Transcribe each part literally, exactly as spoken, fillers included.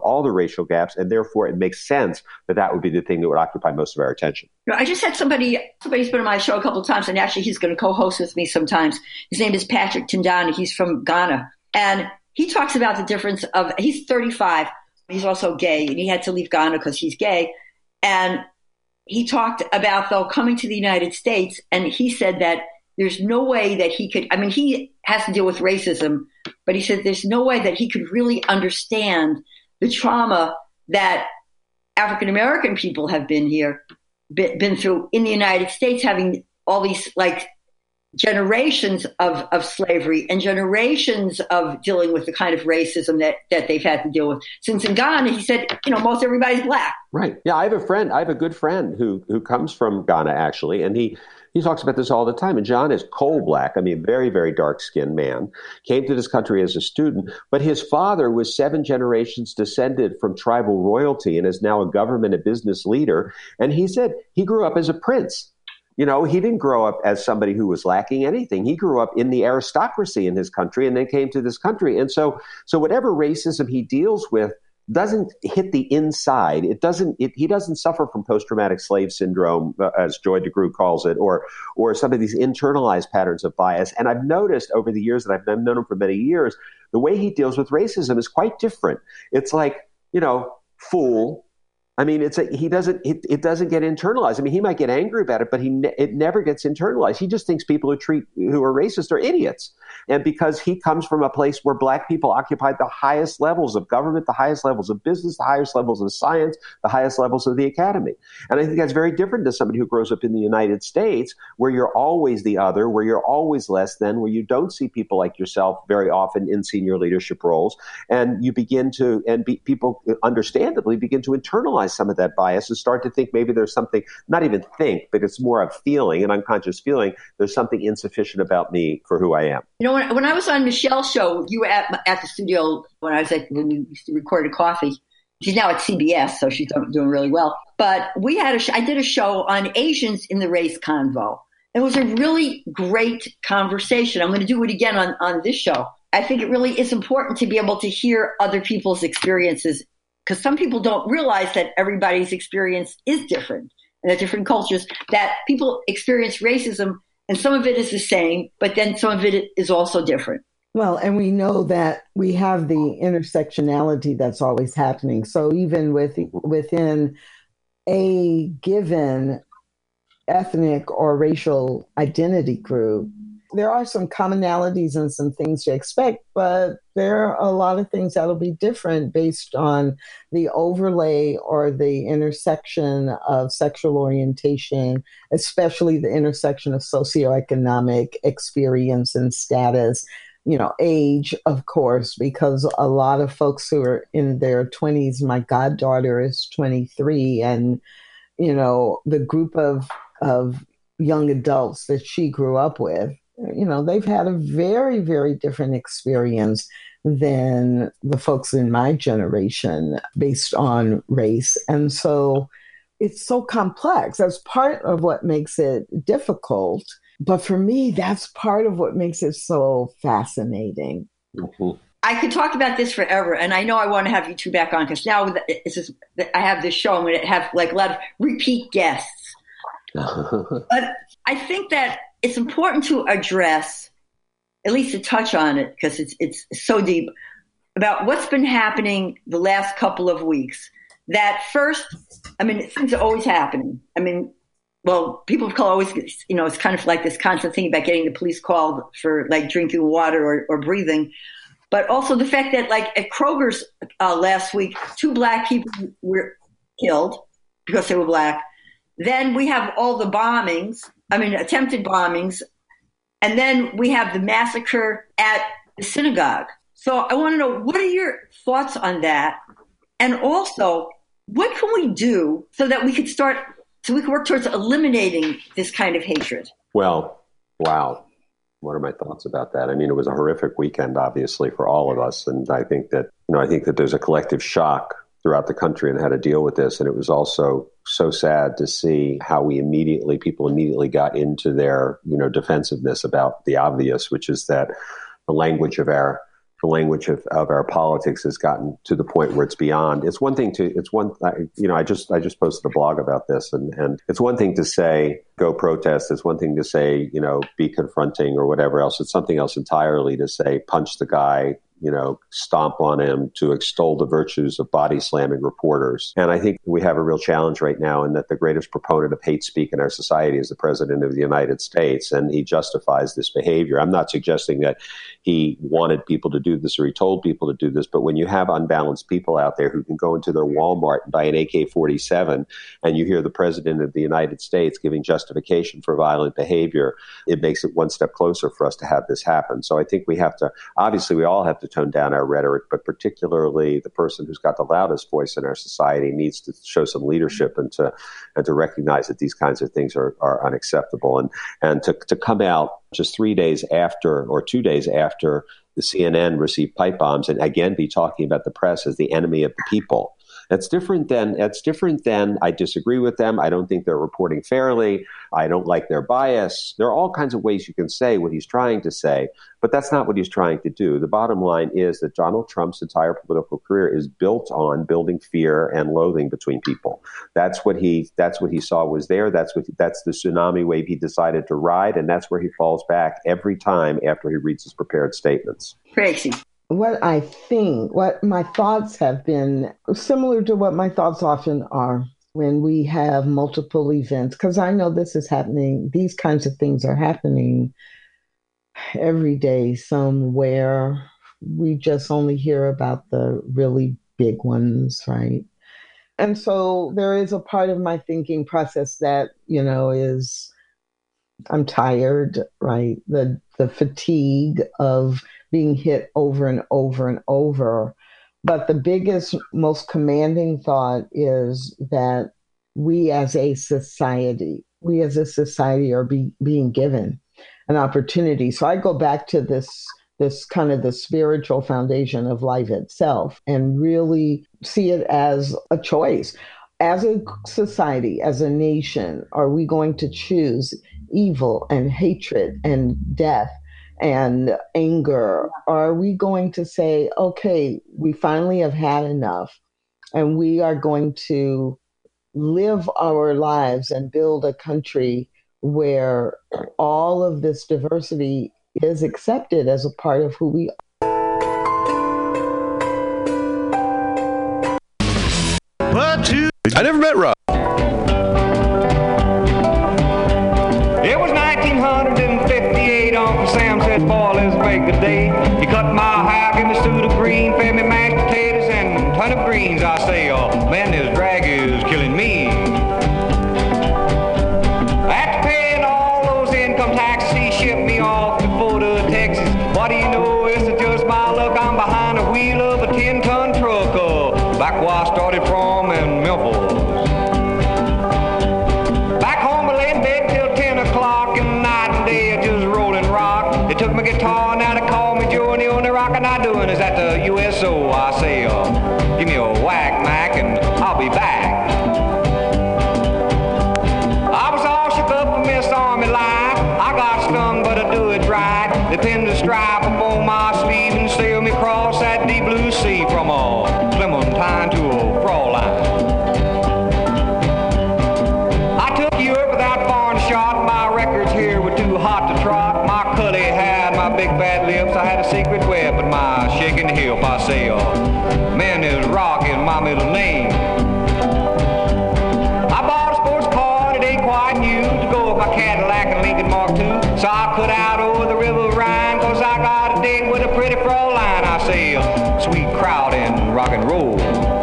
all the racial gaps, and therefore it makes sense that that would be the thing that would occupy most of our attention. You know, I just had somebody, somebody's been on my show a couple of times, and actually he's going to co-host with me sometimes. His name is Patrick Tindani. He's from Ghana. And he talks about the difference of, he's thirty-five. He's also gay, and he had to leave Ghana because he's gay. And he talked about, though, coming to the United States, and he said that there's no way that he could, I mean, he has to deal with racism, but he said there's no way that he could really understand the trauma that African-American people have been here, been, been through in the United States, having all these, like, generations of, of slavery and generations of dealing with the kind of racism that, that they've had to deal with. Since in Ghana, he said, you know, most everybody's black. Right. Yeah, I have a friend, I have a good friend who who comes from Ghana, actually, and he He talks about this all the time. And John is coal black. I mean, very, very dark-skinned man. Came to this country as a student. But his father was seven generations descended from tribal royalty and is now a government, a business leader. And he said he grew up as a prince. You know, he didn't grow up as somebody who was lacking anything. He grew up in the aristocracy in his country and then came to this country. And so, so whatever racism he deals with doesn't hit the inside. It doesn't. It, he doesn't suffer from post-traumatic slave syndrome, uh, as Joy DeGruy calls it, or or some of these internalized patterns of bias. And I've noticed over the years that I've known him for many years, the way he deals with racism is quite different. It's like, you know, fool. I mean, it's a, he doesn't. It, it doesn't get internalized. I mean, he might get angry about it, but he ne- it never gets internalized. He just thinks people who treat who are racist are idiots. And because he comes from a place where black people occupied the highest levels of government, the highest levels of business, the highest levels of science, the highest levels of the academy. And I think that's very different to somebody who grows up in the United States, where you're always the other, where you're always less than, where you don't see people like yourself very often in senior leadership roles. And you begin to, and be, people understandably begin to internalize some of that bias and start to think maybe there's something, not even think, but it's more a feeling, an unconscious feeling, there's something insufficient about me for who I am. You know, when, when I was on Michelle's show, you were at at the studio when I was at, when we recorded Coffee. She's now at C B S, so she's doing really well. But we had a, I did a show on Asians in the race convo. It was a really great conversation. I'm going to do it again on, on this show. I think it really is important to be able to hear other people's experiences, because some people don't realize that everybody's experience is different and that different cultures, that people experience racism and some of it is the same, but then some of it is also different. Well, and we know that we have the intersectionality that's always happening. So even with within a given ethnic or racial identity group, there are some commonalities and some things to expect, but there are a lot of things that'll be different based on the overlay or the intersection of sexual orientation, especially the intersection of socioeconomic experience and status, you know, age, of course, because a lot of folks who are in their twenties, my goddaughter is twenty-three, and, you know, the group of, of young adults that she grew up with, you know, they've had a very, very different experience than the folks in my generation based on race. And so it's so complex. That's part of what makes it difficult. But for me, that's part of what makes it so fascinating. Mm-hmm. I could talk about this forever, and I know I want to have you two back on, because now it's just, I have this show, I'm going to have like a lot of repeat guests. But I think that it's important to address, at least to touch on it, because it's it's so deep, about what's been happening the last couple of weeks. That first, I mean, things are always happening. I mean, well, people of color always, you know, it's kind of like this constant thing about getting the police called for like drinking water or, or breathing. But also the fact that like at Kroger's uh, last week, two black people were killed because they were black. Then we have all the bombings, I mean, attempted bombings. And then we have the massacre at the synagogue. So I want to know, what are your thoughts on that? And also, what can we do so that we could start, so we can work towards eliminating this kind of hatred? Well, wow. What are my thoughts about that? I mean, it was a horrific weekend, obviously, for all of us. And I think that, you know, I think that there's a collective shock throughout the country and how to deal with this. And it was also so sad to see how we immediately, people immediately got into their, you know, defensiveness about the obvious, which is that the language of our the language of, of our politics has gotten to the point where it's beyond. It's one thing to, it's one, you know, I just, I just posted a blog about this, and, and it's one thing to say, go protest. It's one thing to say, you know, be confronting or whatever else. It's something else entirely to say, punch the guy, you know, stomp on him, to extol the virtues of body slamming reporters. And I think we have a real challenge right now in that the greatest proponent of hate speak in our society is the President of the United States, and he justifies this behavior. I'm not suggesting that he wanted people to do this or he told people to do this, but when you have unbalanced people out there who can go into their Walmart and buy an A K forty-seven, and you hear the President of the United States giving justification for violent behavior, it makes it one step closer for us to have this happen. So I think we have to, obviously we all have to tone down our rhetoric, but particularly the person who's got the loudest voice in our society needs to show some leadership and to and to recognize that these kinds of things are, are unacceptable. And and to, to come out just three days after or two days after the C N N received pipe bombs and again be talking about the press as the enemy of the people. That's different than, that's different than I disagree with them. I don't think they're reporting fairly. I don't like their bias. There are all kinds of ways you can say what he's trying to say, but that's not what he's trying to do. The bottom line is that Donald Trump's entire political career is built on building fear and loathing between people. That's what he, that's what he saw was there. That's what, that's the tsunami wave he decided to ride. And that's where he falls back every time after he reads his prepared statements. Crazy. What I think, what my thoughts have been similar to what my thoughts often are when we have multiple events, because I know this is happening, these kinds of things are happening every day somewhere. We just only hear about the really big ones, right? And so there is a part of my thinking process that, you know, is I'm tired, right? The the fatigue of being hit over and over and over. But the biggest, most commanding thought is that we as a society, we as a society are be, being given an opportunity. So I go back to this, this kind of the spiritual foundation of life itself and really see it as a choice. As a society, as a nation, are we going to choose evil and hatred and death and anger? Are we going to say, okay, we finally have had enough and we are going to live our lives and build a country where all of this diversity is accepted as a part of who we are? I never met Rob. It was nineteen fifty-eight, Uncle Sam said, boy, let's make a day. He cut my hair, give me suit of green, fed me mashed potatoes and a ton of greens. I say, oh, man, this drag is killing me. After paying all those income taxes, he shipped me off to Fort Hood, Texas. What do you know, it's just my luck. I'm behind the wheel of a ten-ton truck, uh, back where I started from in Memphis. Back home, I lay in bed till ten o'clock, and night and day I just rolling rock. They took my guitar, now they call me Joe, and the only rockin' I doing is at the U S O. I say, uh, give me a whack, Mac, and I'll be back. I was all shook up for Miss Army life. I got stung, but I do it right. They pinned a stripe upon my sleeve and sailed me across that deep blue sea from a Clementine to a Fraulein. I took Europe without foreign shot. My records here were too hot to trot. My cutty had my big fat lips. I had a secret weapon, my shaking hip. I say, oh, man, this rock is my middle name. I bought a sports car and it ain't quite new to go with my Cadillac and Lincoln Mark two. So I cut out over the River Rhine, cause I got a date with a pretty Fraulein. I say, oh, sweet crowd and rock and roll.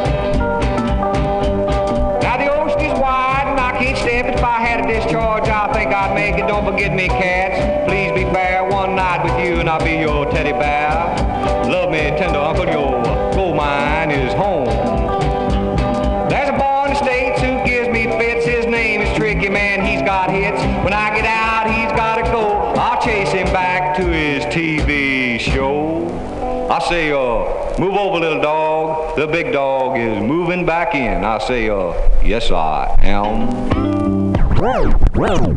Now the ocean is wide and I can't step it. If I had a discharge, I think I'd make it. Don't forget me, cats. Please be fair. One night with you and I'll be your teddy bear. Love me tender, uncle. Your gold mine is home. There's a boy in the States who gives me fits. His name is Tricky, man. He's got hits. When I get out, he's gotta go. I'll chase him back to his T V show. I say, uh, move over, little dog. The big dog is moving back in. I say, uh, yes, I am. Well, well.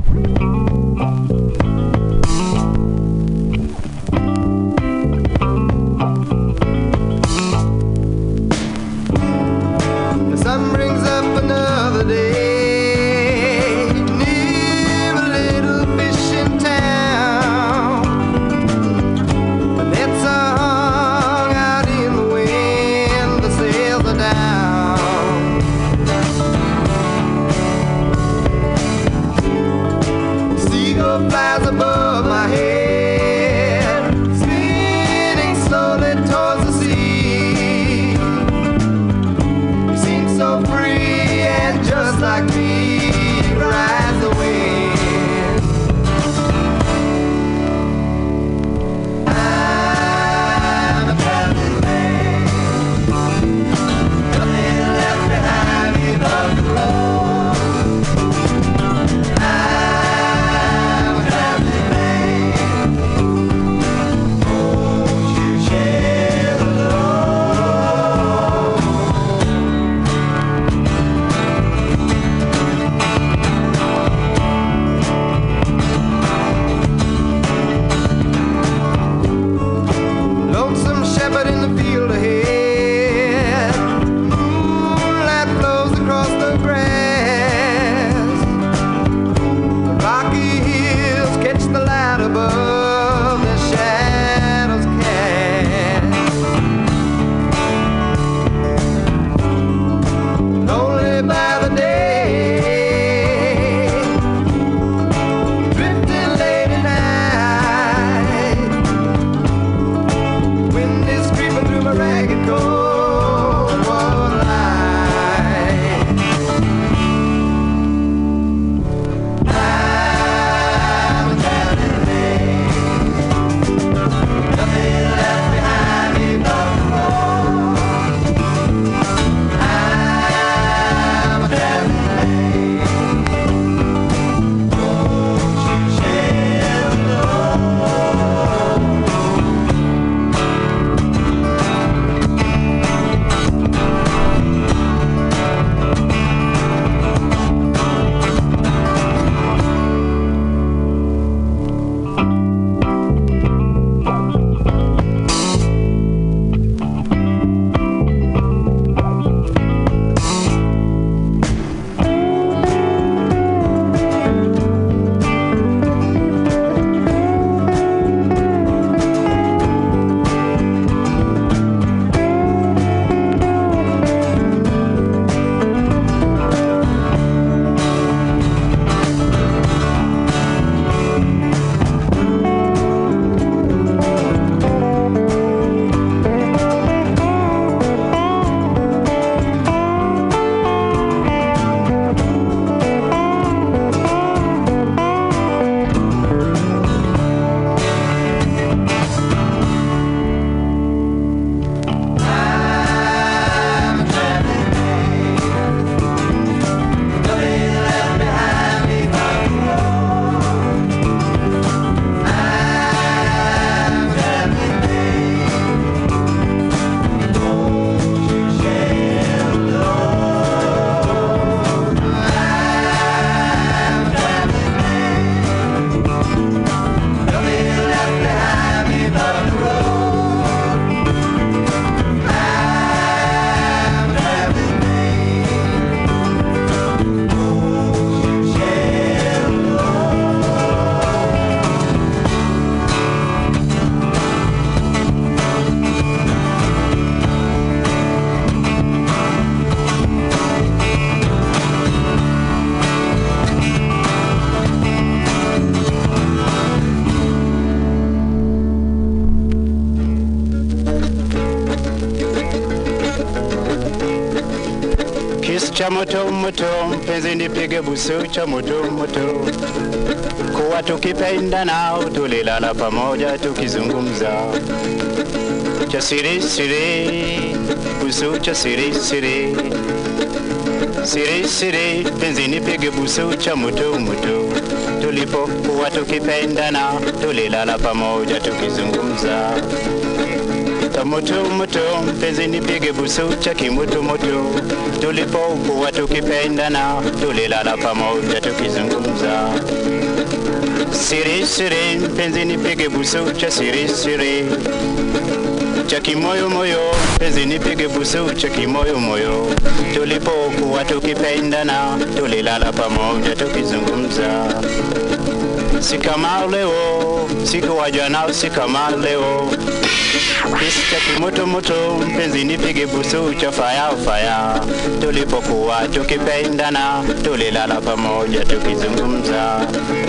Kiss cha moto moto, mpenzi nipige busu cha moto moto. Kuwa tukipendana, tulilala pamoja tukizungumza. Cha siri siri, busu cha siri siri. Siri siri, penzi nipige busu cha moto moto. Tulipokuwa tukipendana, tulilala pamoja tukizungumza. Cha moto moto, penzi nipige busu cha kimoto moto. Tulipokuwa tukipendana, tulilala pamoja tukizungumza. Siri siri, penzi nipige busu cha siri siri. Cha kimoyo moyo, penzi nipige busu cha kimoyo moyo. Tulipokuwa tukipendana, tulilala pamoja tukizungumza. Si kama leo, siku wa jana, si kama leo. Kiss cha kimoto moto, penzi nipige busu cha fire fire. Tulipokuwa tukipendana, tulilala pamoja tukizungumza.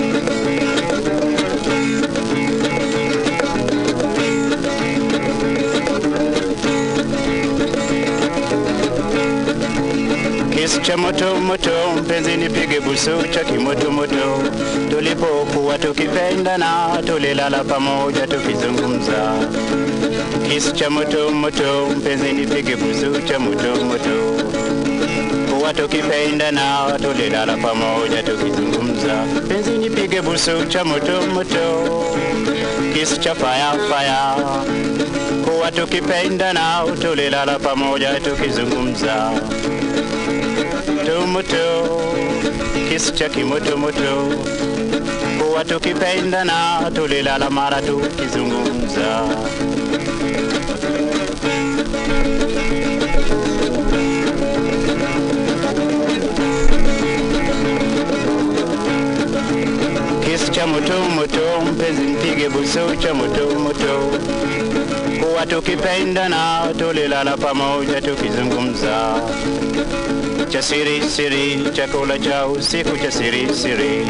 Kiss cha moto moto, penzi nipige busu cha kimoto moto. Tulipokuwa tukipendana, tulilala pamoja tukizungumza. Kiss cha moto moto, penzi nipige busu cha moto moto. Kuwa tukipendana, tulilala pamoja tukizungumza. Penzi nipige busu cha moto moto. Kiss cha fire fire. Kuwa tukipendana, tulilala pamoja tukizungumza. Moto, kiss cha kimoto moto. Kuwa tukipendana, tulilala mara tukizungumza. Kiss cha moto moto, mpenzi mpige busu cha moto moto. Kuwa tukipendana, tulilala pamoja tukizungumza. Cha siri siri, chakula cha usiku cha siri siri.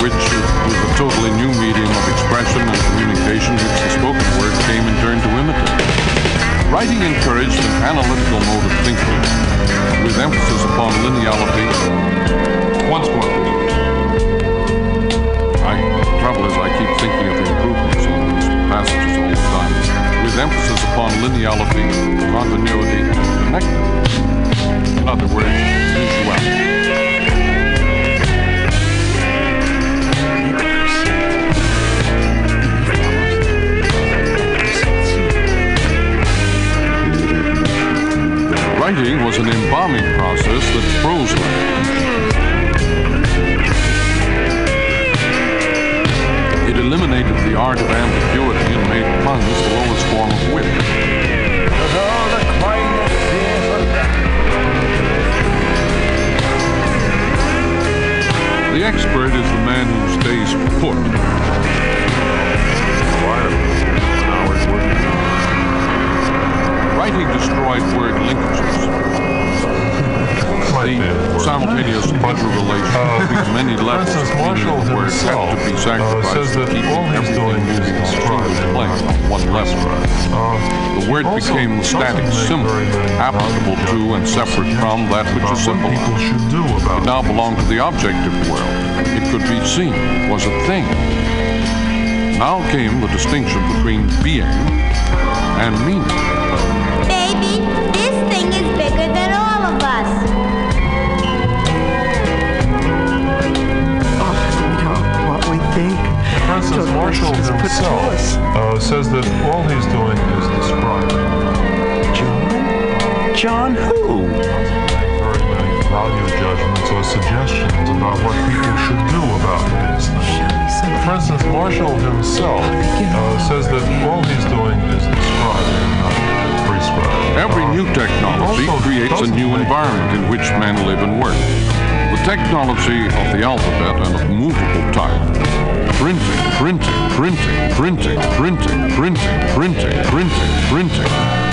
which was a totally new medium of expression and communication which the spoken word came in turn to imitate. Writing encouraged an analytical mode of thinking with emphasis upon lineality. Once more, please. I, the trouble is I keep thinking of the improvements in these passages all the time. With emphasis upon lineality, continuity, and connectedness. In other words, mutuality. Writing was an embalming process that froze language. It eliminated the art of ambiguity and made puns the lowest form of wit. The expert is the man who stays put. Writing destroyed word linkages. The simultaneous interrelation between many levels of meaning of the word had to be sacrificed to keep everything moving on a single plane on one level. The word became the static symbol, applicable to and separate from that which is symbolized. It now belonged to the objective world. It could be seen. It was a thing. Now came the distinction between being and meaning. Baby, this thing is bigger than all of us. Oh, you know, what we think. Francis Marshall himself uh, says that all he's doing is describing. John? John who? Very many value judgments or suggestions about what people should do about these things. Francis Marshall himself uh, says that all he's doing is describing, not prescribing. Every new technology creates a new environment in which men live and work. The technology of the alphabet and of movable type. Printing, printing, printing, printing, printing, printing, printing, printing, printing.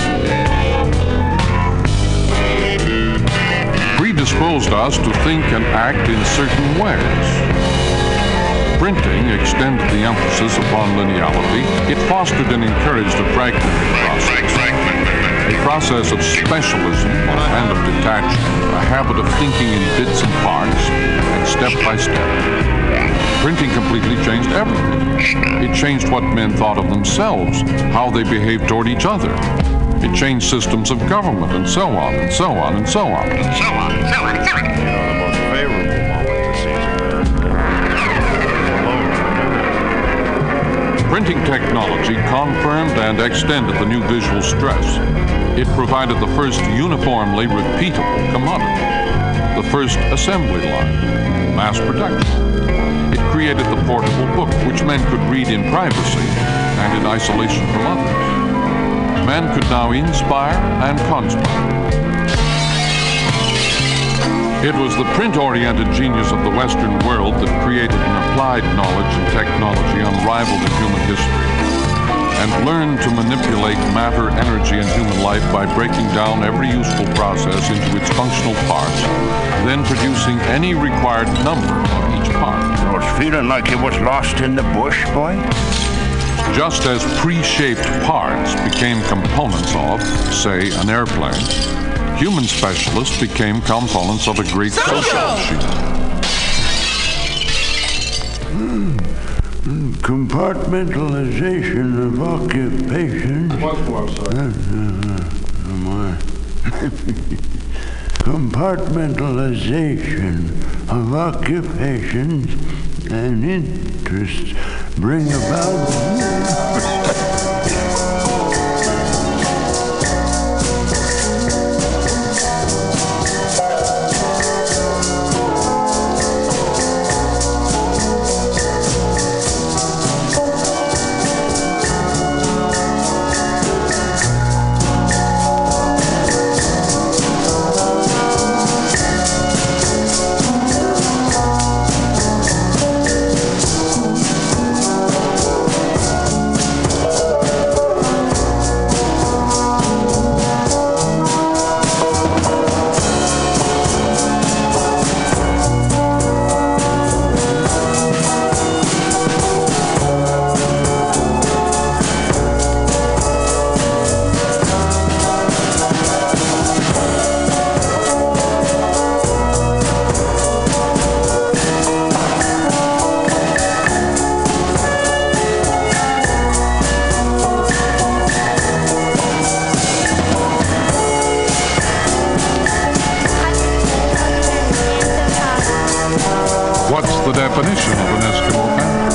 Predisposed us to think and act in certain ways. Printing extended the emphasis upon lineality. It fostered and encouraged a fragmented process. A process of specialism and of detachment, a habit of thinking in bits and parts, and step by step. Printing completely changed everything. It changed what men thought of themselves, how they behaved toward each other. It changed systems of government, and so on, and so on, and so on. And so on, and so on, and so on. You know, the most favorable moment to seize a man. Printing technology confirmed and extended the new visual stress. It provided the first uniformly repeatable commodity, the first assembly line, mass production. It created the portable book, which men could read in privacy and in isolation from others. Men could now inspire and conspire. It was the print-oriented genius of the Western world that created an applied knowledge and technology unrivaled in human history, and learned to manipulate matter, energy, and human life by breaking down every useful process into its functional parts, then producing any required number of each part. I was feeling like you was lost in the bush, boy. Just as pre-shaped parts became components of, say, an airplane, human specialists became components of a great social machine. Mm. Mm. Compartmentalization of occupation. Once more, I'm sorry. Uh, uh, uh, Compartmentalization of occupations and interests bring about the definition of an Eskimo family.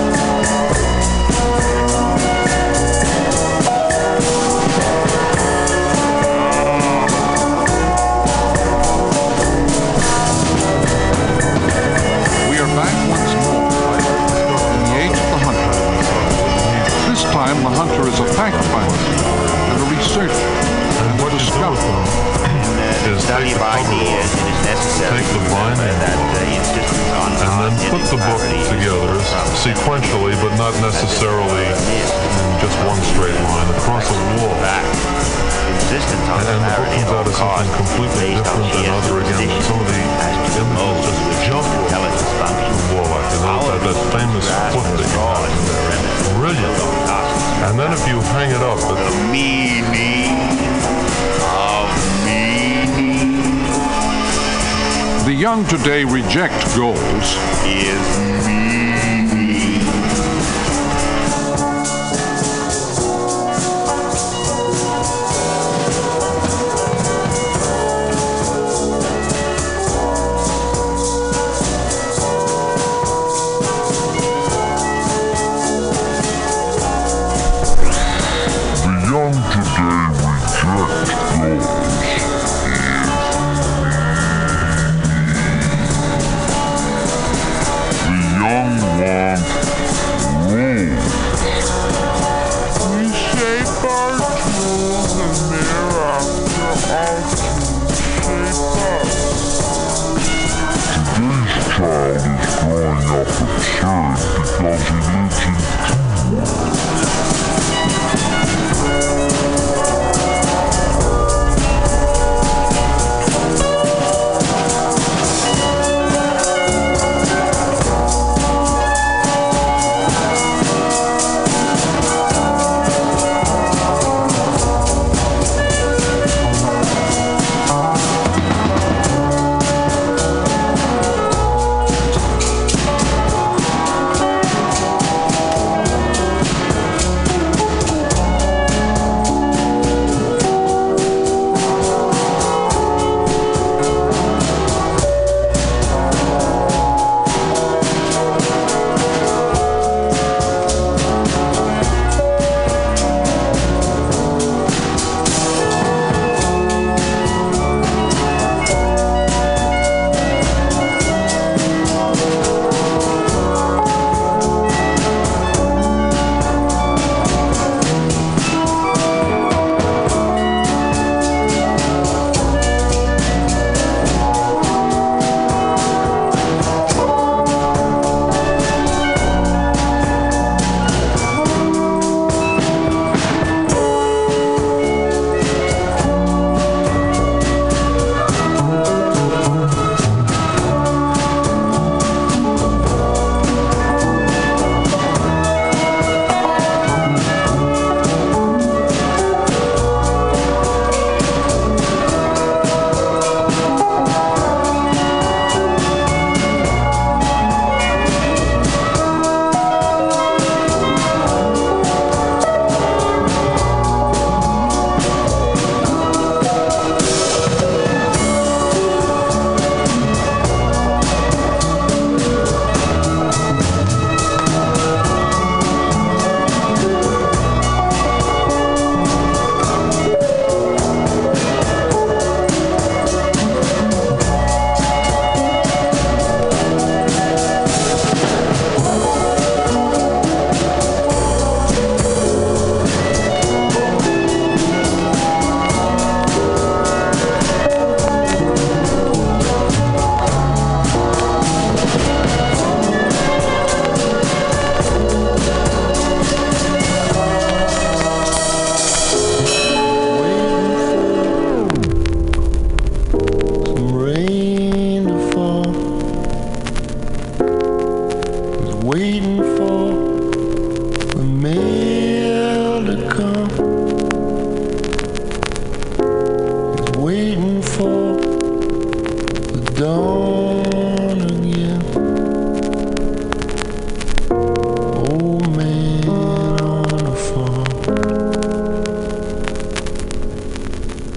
We are back once more in the age of the hunter. This time the hunter is a fact finder and a researcher. And what you do with them is take the cover off, take the binding off, and then put the book together sequentially, but not necessarily in just one straight line, across a wall. And, and the book comes out as something completely different than other. Again, some of the images just jump off the wall, like you know, that, that famous foot that you have. Brilliant. And then if you hang it up, it's the meaning of meaning. The young today reject goals. Is meaning.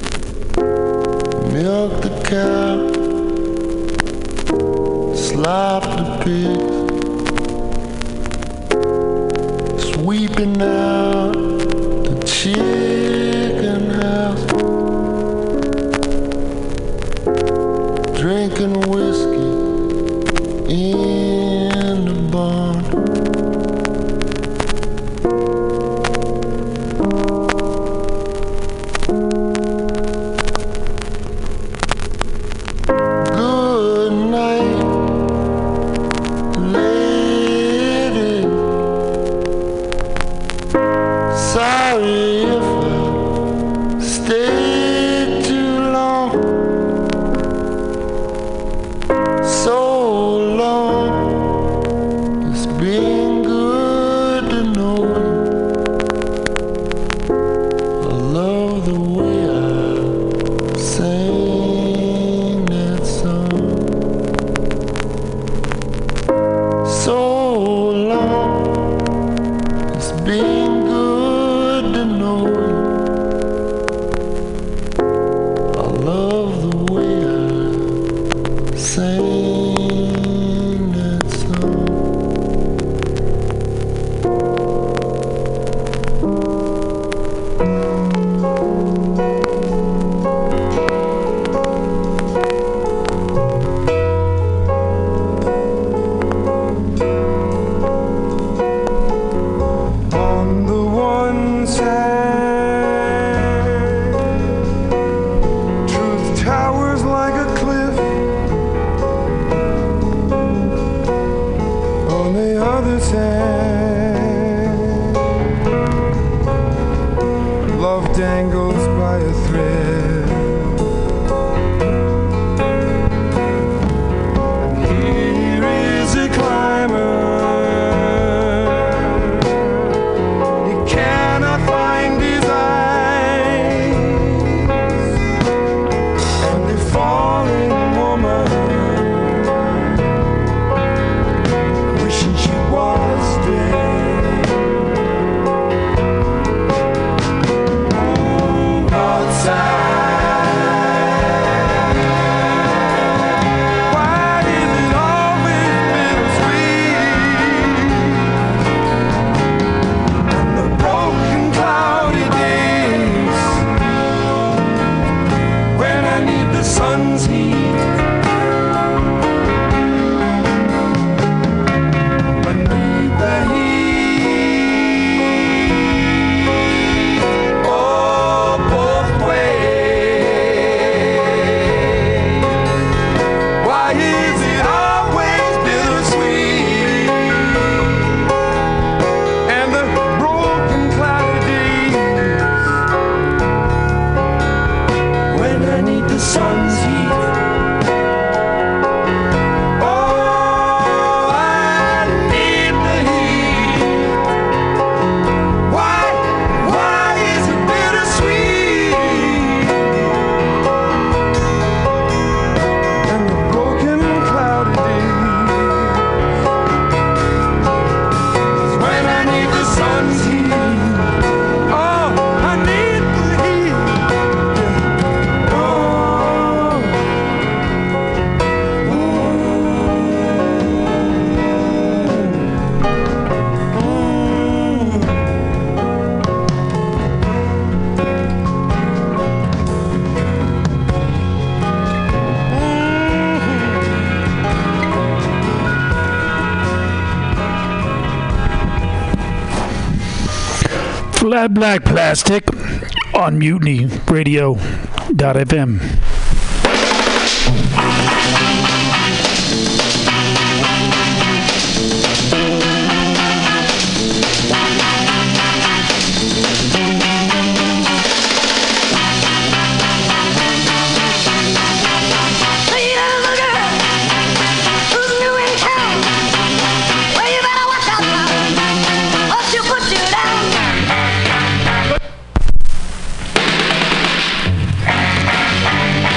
Milk the cow, slide out the pigs, sweeping out the chicken house, drinking whiskey in the barn. Good night, lady. Sorry if I stayed too long, so long. It's been good to know you. I love the way I sang that song. So long. It's been good to know you. I love the way I sang that song. On the one side, truth towers like a cliff. On the other side, love dangles by a thread. And here is a climber. He cannot find his eyes, and the falling woman wishing she was dead. Outside, why is it always bittersweet? And the broken cloudy days when I need the sun's heat, I need the heat, oh, both ways. Why is it always bittersweet? And the broken cloudy days when I need the sun's heat. Oh, I need the heat. Why, why is it bittersweet? And the broken cloudy days is when I need the sun's heat. Oh, I need the heat. Oh, Flat Black Plastic on Mutiny Radio dot f m. Down.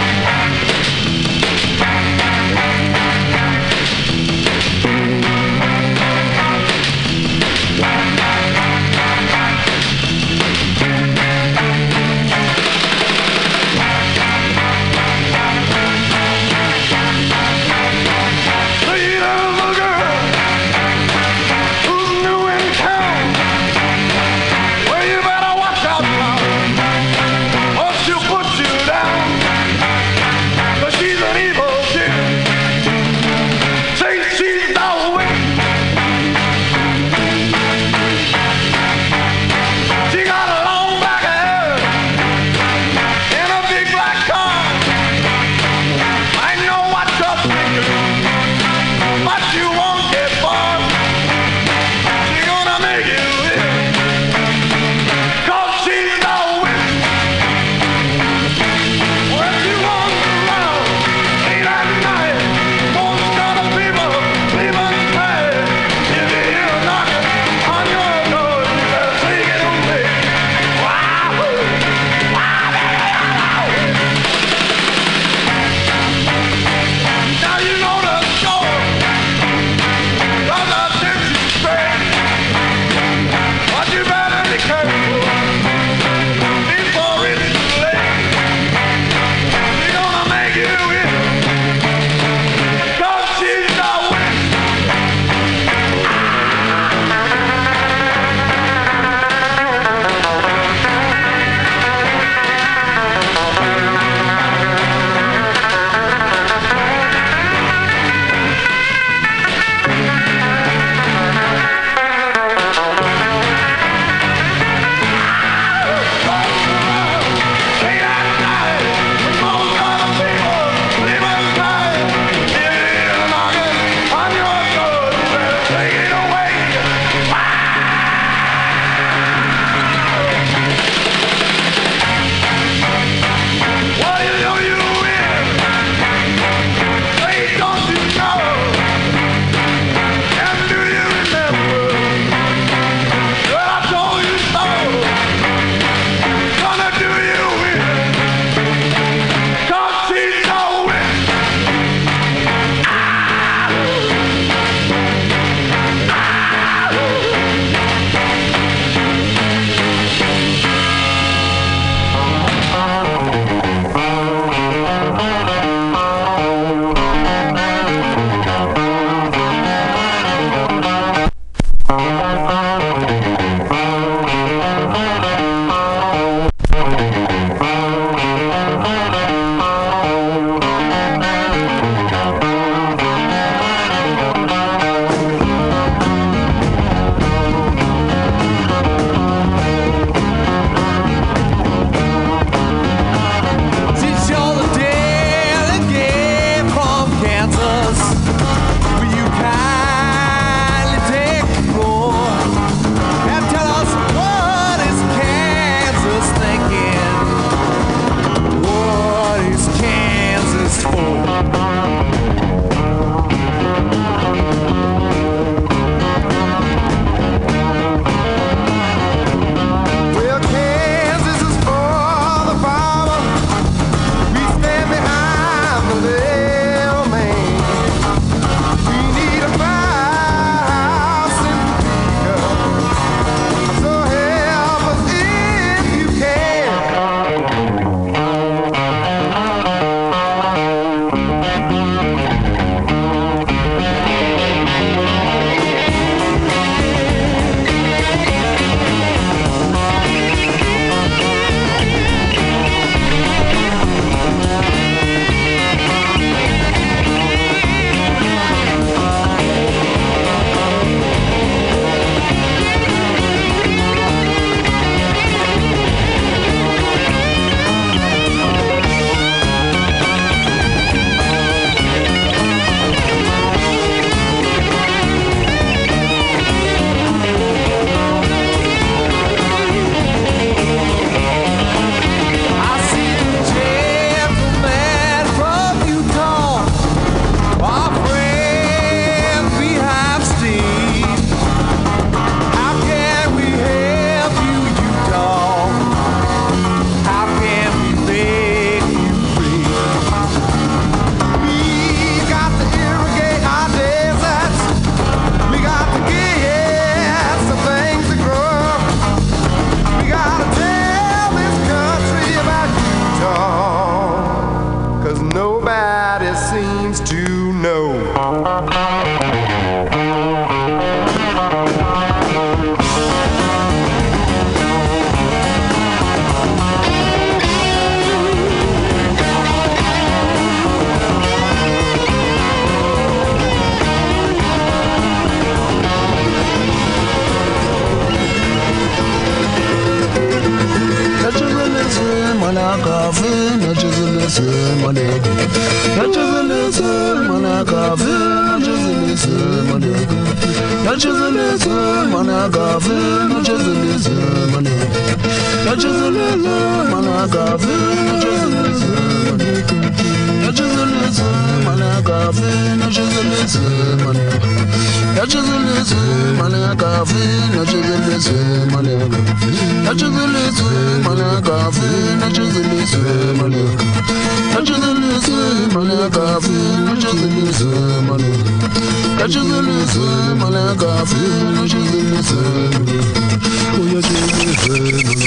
listen, Malego. Not just a listen, Managavi, not just a listen, Malego. Not just a listen, Managavi, not just a listen, Malego. Not just a listen, Managavi, not just a listen, Malego. Not just a listen, Managavi, not just a listen, Malego. Not just a listen, Managavi, not just a listen, Malego. Not just a listen, Managavi, not just a listen, Malego. Not just a listen, Managavi, not just a listen, Malego. Not just a listen, Managavi, not just a listen, Malego. Oh, yeah, just a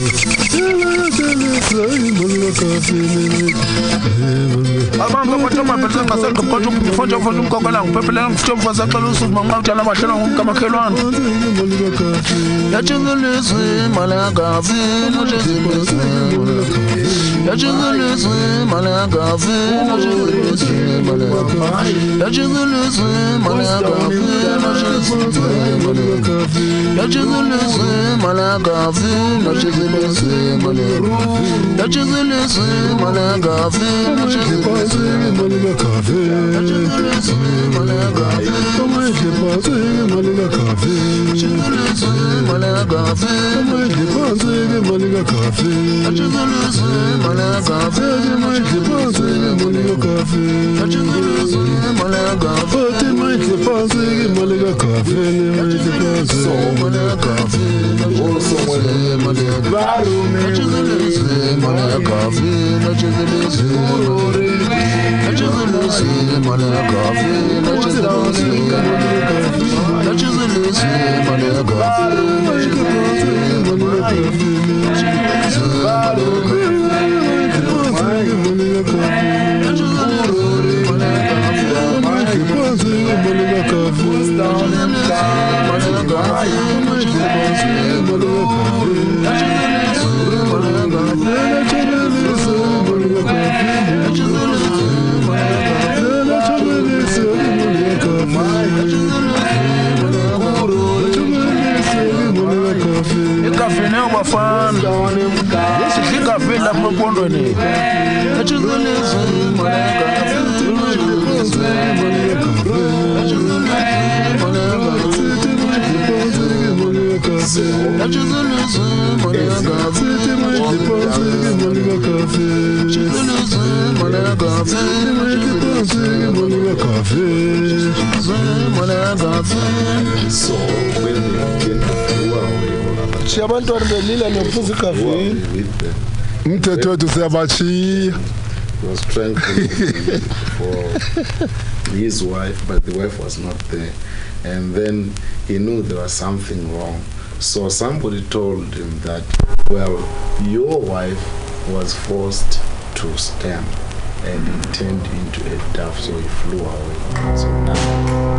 listen, abantu abathoma phela ngasekho kodwa umfonjo mfonjo umgogela ngiphephela ngifutho fasaqala usuma ngawuthala abahlala ngomkamakhelwane yajengilizwe malakavi nojengilizwe yajengilizwe malakavi nojengilizwe malakavi yajengilizwe malakavi nojengilizwe malakavi yajengilizwe malakavi nojengilizwe malakavi yajengilizwe malakavi Abantwana belila nophuza ikhafe. Umthetho wethu siyabachiya. Was trying to look for his wife, but the wife was not there. And then he knew there was something wrong. So somebody told him that, well, your wife was forced to stand and it turned into a dove, so he flew away. So now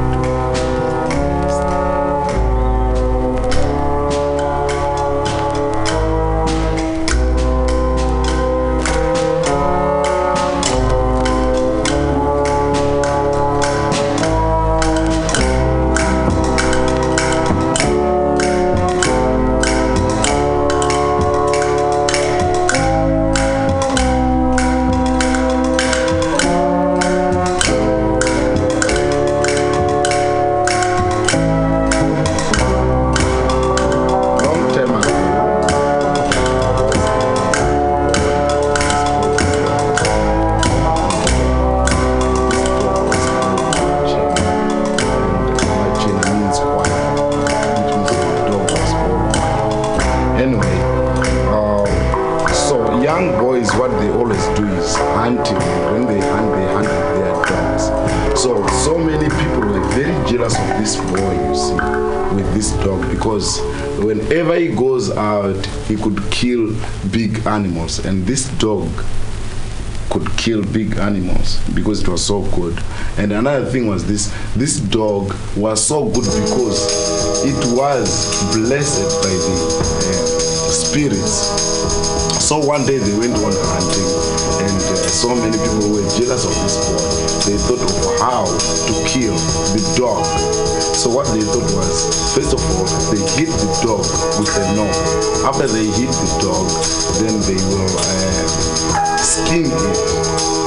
he could kill big animals, and this dog could kill big animals because it was so good. And another thing was this this dog was so good because it was blessed by the uh, spirits. So one day they went on hunting, and uh, so many people were jealous of this boy. They thought of how to kill the dog. So what they thought was, first of all, they hit the dog with a knob. After they hit the dog, then they will uh, skin it.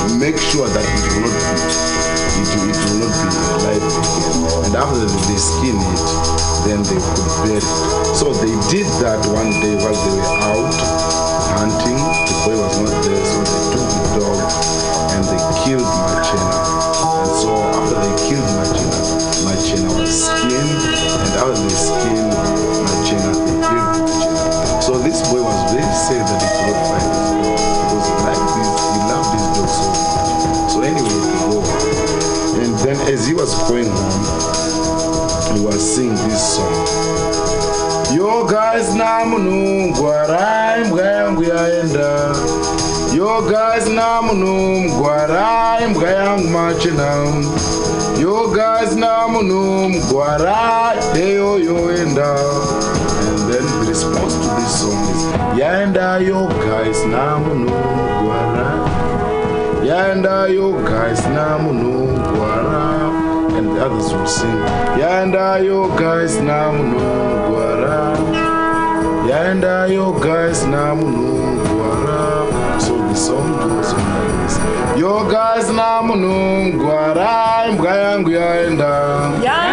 make sure that it will not be, it, will- it will not be alive again. And after they skin it, then they could bury it. So they did that one day while they were out hunting. The boy was not there, so they took the dog and they killed Machena. And so after they killed Machena, Machena was skinned, and after they skinned Machena, they killed Machena. So this boy was very sad that he could not find his dog because he liked this, he loved this dog so much. So anyway, he go. And then as he was going home, he was singing this song. Yo guys na munungu arai mbwa yangu yaenda. Yo guys na munungu arai mbwa yangu Machena. Yo guys na munungu arai eyo yoenda. And then the response to this song is yaenda yo guys na munungu arai. Yaenda yo guys na munungu arai. And the others would sing Yanda yo guys na munungu ara. Yanda yo guys na munungu ara. So the song goes on like this. Yo guys na munungu ara. Mbwa yangu yaenda.